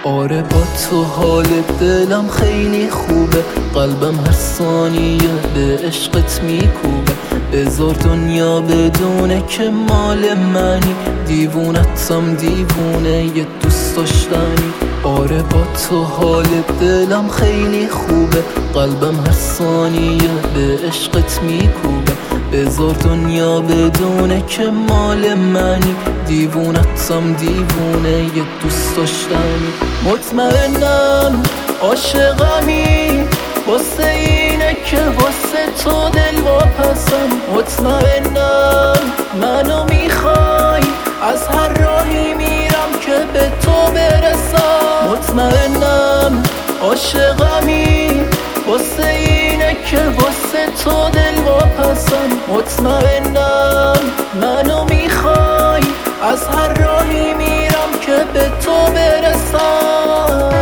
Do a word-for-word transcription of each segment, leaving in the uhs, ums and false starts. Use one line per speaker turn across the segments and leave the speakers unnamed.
آره با تو حال دلم خیلی خوبه، قلبم هر ثانیه به عشقت میکوبه. بذار دنیا بدونه که مال منی، دیوونتم دیوونه یه دوست داشتنی. آره با تو حال دلم خیلی خوبه، قلبم هر ثانیه به عشقت میکوبه. بذار دنیا بدونه که مال منی، دیوونتم دیوونه یه دوست داشتنی. مطمئنم عاشقمی واسه اینه که واسه تو دل واپسم. مطمئنم منو میخوای، از هر راهی میرم که به تو برسم. مطمئنم عاشقمی واسه اینه که واسه تو دل واپسم. مطمئنم منو میخوای، از هر راهی میرم که به تو برسم.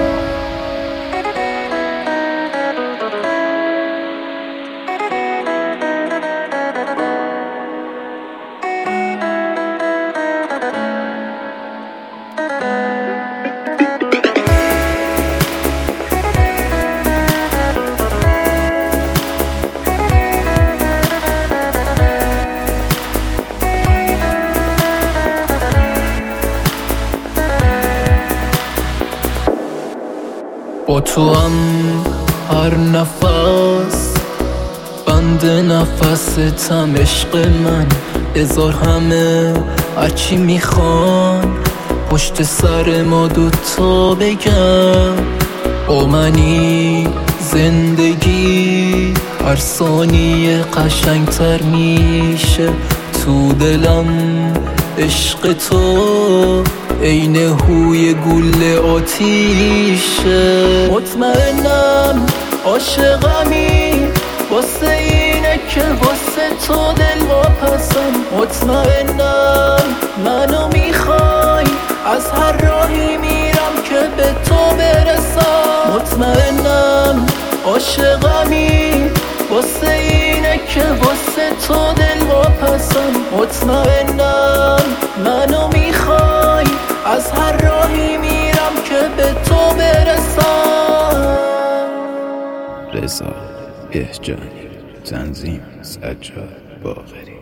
با تو هم هر نفس بند نفستم عشق من. بذار همه هرچی میخوان پشت سر ما دوتا بگم. با منی زندگی هر ثانیه قشنگتر میشه. تو دلم عشق تو عین هوی گل آتیشه. مطمئنم عاشقمی واسه اینه که واسه تو دل واپسم. مطمئنم منو میخوای، از هر راهی میرم که به تو برسم. مطمئنم عاشقمی واسه اینه که واسه تو دل واپسم. مطمئنم منو میخوای، از هر راهی میرم که به تو برسم.
رضا بهجانی، تنظیم سجاد باقری.